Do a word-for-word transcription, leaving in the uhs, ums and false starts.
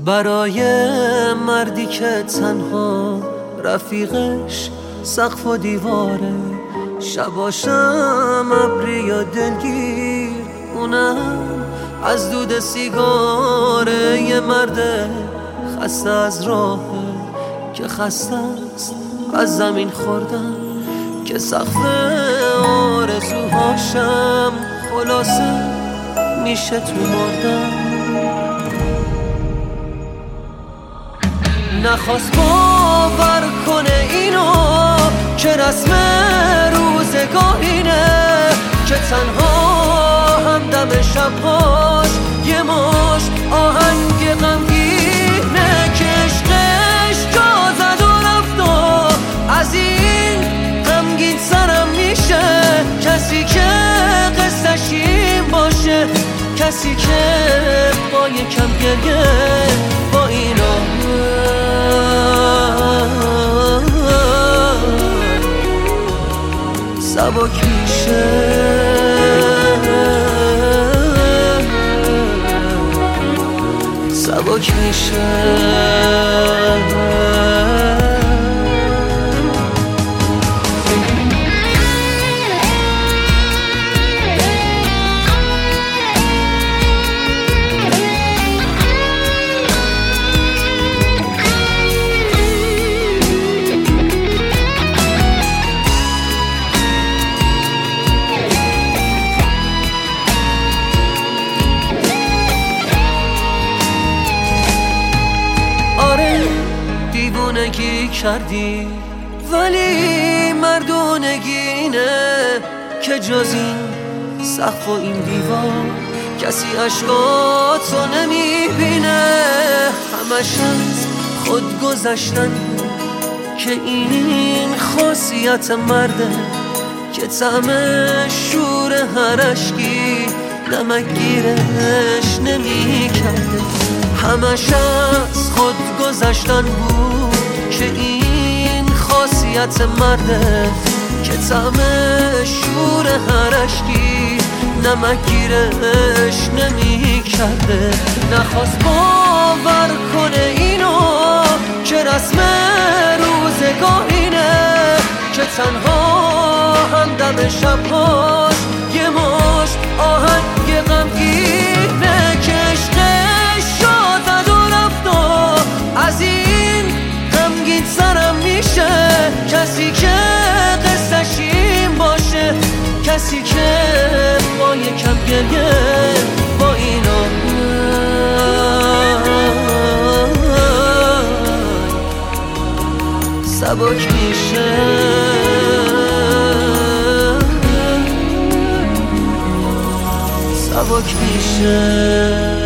برای مردی که تنها رفیقش سقف و دیواره، شباشم ابری یا دلگیر، اونم از دود سیگاره. یه مرد خسته از راهه که خسته است از زمین خوردن، که سقف آرزوهاشم خلاصه میشه تو مردن. نخواست باور کنه اینو که رسم روزگارینه، که تنها همدم شبهاش یه مشت آهنگ غمگینه، که عشقش جا زد و رفت و از این غمگین سرم میشه. کسی که قصه‌ش این باشه، کسی که با یکم گریه با اینا سبک میشه. سبک میشه. دیوونگی کردی ولی مردونگی اینه، که جز این سقف و این دیوار کسی عشقاتو نمیبینه. همش از خود گذشتن که این خاصیت مرده، که طعم شور هر اشکی نمکگیرش نمیکرده. همش از خود گذشتن بود که این خاصیت مرده، که طعم شور هر اشکی نمکگیرش نمیکرده. نخواست باور کنه اینو که رسم روزگارینه، که تنها همدم شبهاش یه مشت آهنگ غمگینه، که عشقش جا زد و رفت و از این غمگین سرم میشه. کسی که قصه‌ش این باشه، کسی که با یکم گریه با اینا سبک میشه. سبک میشه.